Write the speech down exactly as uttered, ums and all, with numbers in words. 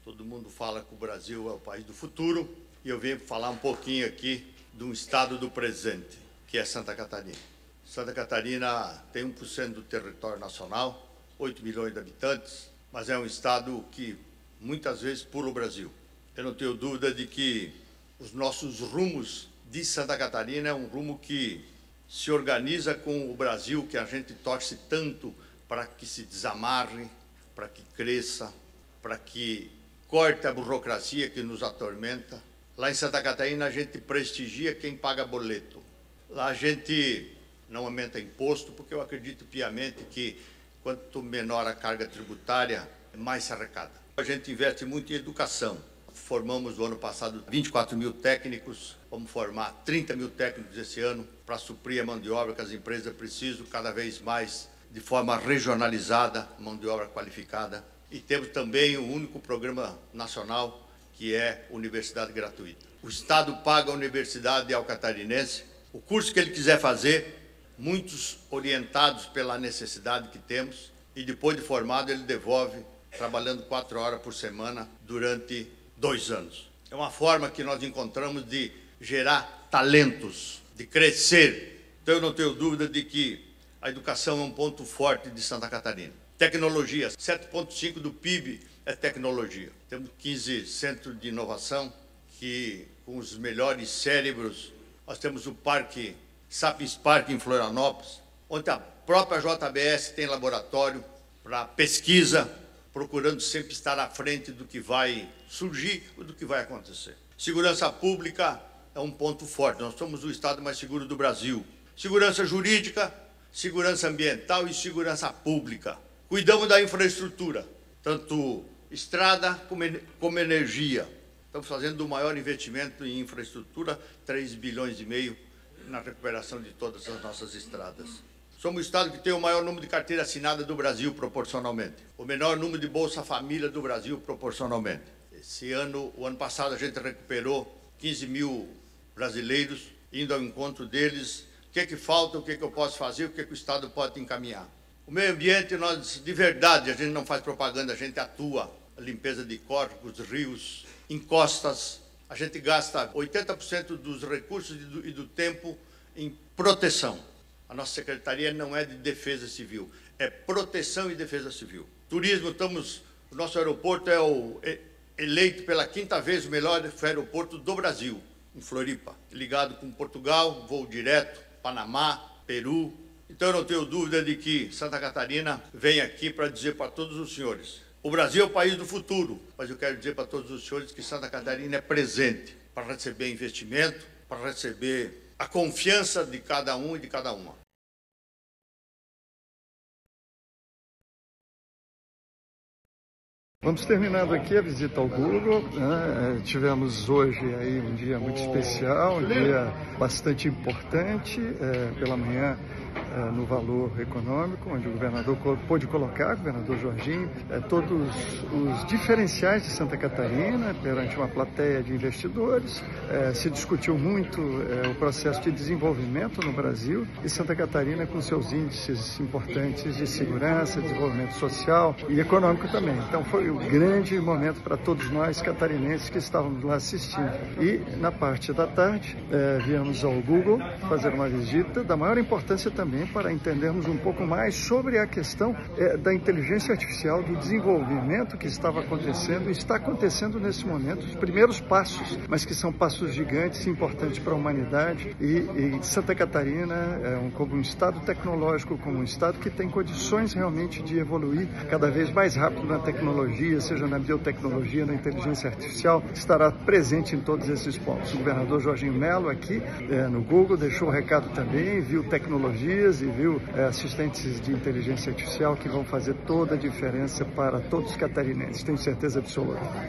Todo mundo fala que o Brasil é o país do futuro e eu venho falar um pouquinho aqui de um estado do presente, que é Santa Catarina. Santa Catarina tem um por cento do território nacional, oito milhões de habitantes, mas é um estado que muitas vezes pula o Brasil. Eu não tenho dúvida de que os nossos rumos de Santa Catarina é um rumo que se organiza com o Brasil, que a gente torce tanto para que se desamarre, para que cresça, para que corte a burocracia que nos atormenta. Lá em Santa Catarina a gente prestigia quem paga boleto. Lá a gente não aumenta imposto, porque eu acredito piamente que quanto menor a carga tributária, mais se arrecada. A gente investe muito em educação. Formamos no ano passado vinte e quatro mil técnicos, vamos formar trinta mil técnicos esse ano para suprir a mão de obra que as empresas precisam cada vez mais de forma regionalizada, mão de obra qualificada. E temos também o único programa nacional que é Universidade Gratuita. O Estado paga a Universidade ao catarinense o curso que ele quiser fazer, muitos orientados pela necessidade que temos, e depois de formado ele devolve trabalhando quatro horas por semana durante dois anos. É uma forma que nós encontramos de gerar talentos, de crescer. Então eu não tenho dúvida de que a educação é um ponto forte de Santa Catarina. Tecnologia, sete vírgula cinco por cento do P I B é tecnologia. Temos quinze centros de inovação que, com os melhores cérebros, nós temos o Parque Sapiens Park em Florianópolis, onde a própria J B S tem laboratório para pesquisa, procurando sempre estar à frente do que vai surgir ou do que vai acontecer. Segurança pública é um ponto forte. Nós somos o estado mais seguro do Brasil. Segurança jurídica, segurança ambiental e segurança pública. Cuidamos da infraestrutura, tanto estrada como, como energia. Estamos fazendo o maior investimento em infraestrutura, três bilhões e meio na recuperação de todas as nossas estradas. Somos o estado que tem o maior número de carteira assinada do Brasil, proporcionalmente. O menor número de Bolsa Família do Brasil, proporcionalmente. Esse ano, o ano passado, a gente recuperou quinze mil brasileiros, indo ao encontro deles. O que é que falta, o que é que eu posso fazer, o que é que o estado pode encaminhar. O meio ambiente, nós, de verdade, a gente não faz propaganda, a gente atua. A limpeza de córregos, rios, encostas. A gente gasta oitenta por cento dos recursos e do, e do tempo em proteção. A nossa secretaria não é de defesa civil, é proteção e defesa civil. Turismo, estamos, o nosso aeroporto é o, é, eleito pela quinta vez o melhor aeroporto do Brasil, em Floripa. Ligado com Portugal, voo direto, Panamá, Peru. Então eu não tenho dúvida de que Santa Catarina vem aqui para dizer para todos os senhores: o Brasil é o país do futuro, mas eu quero dizer para todos os senhores que Santa Catarina é presente para receber investimento, para receber a confiança de cada um e de cada uma. Vamos terminando aqui a visita ao Google, né? Tivemos hoje aí um dia muito especial, um dia bastante importante, é, pela manhã é, no valor econômico, onde o governador pôde colocar, o governador Jorginho, é, todos os diferenciais de Santa Catarina perante uma plateia de investidores. É, se discutiu muito é, o processo de desenvolvimento no Brasil e Santa Catarina com seus índices importantes de segurança, desenvolvimento social e econômico também. Então foi um grande momento para todos nós catarinenses que estávamos lá assistindo. E na parte da tarde, é, viemos ao Google fazer uma visita da maior importância também para entendermos um pouco mais sobre a questão é, da inteligência artificial, do desenvolvimento que estava acontecendo e está acontecendo nesse momento, os primeiros passos, mas que são passos gigantes e importantes para a humanidade. E, e Santa Catarina é um, como um estado tecnológico, como um estado que tem condições realmente de evoluir cada vez mais rápido na tecnologia, seja na biotecnologia, na inteligência artificial, estará presente em todos esses pontos. O governador Jorginho Melo aqui é, no Google deixou o recado também, viu tecnologias e viu é, assistentes de inteligência artificial que vão fazer toda a diferença para todos os catarinenses, tenho certeza absoluta.